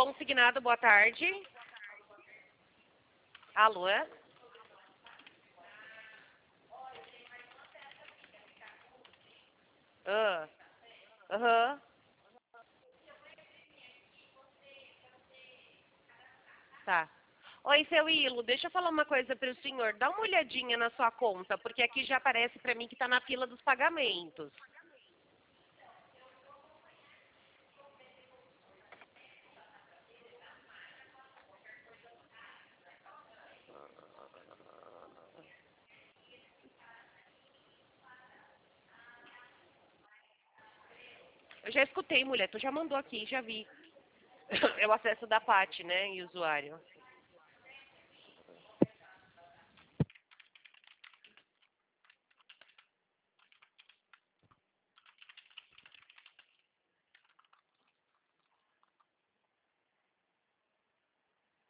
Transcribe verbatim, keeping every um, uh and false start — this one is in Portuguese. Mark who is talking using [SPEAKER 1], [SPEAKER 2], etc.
[SPEAKER 1] consignado, boa tarde. Alô? Ah, aham. Tá. Oi, seu Ilo, deixa eu falar uma coisa para o senhor. Dá uma olhadinha na sua conta, porque aqui já aparece para mim que está na fila dos pagamentos. Eu já escutei, mulher. Tu já mandou aqui, já vi. É o acesso da Paty, né? E usuário.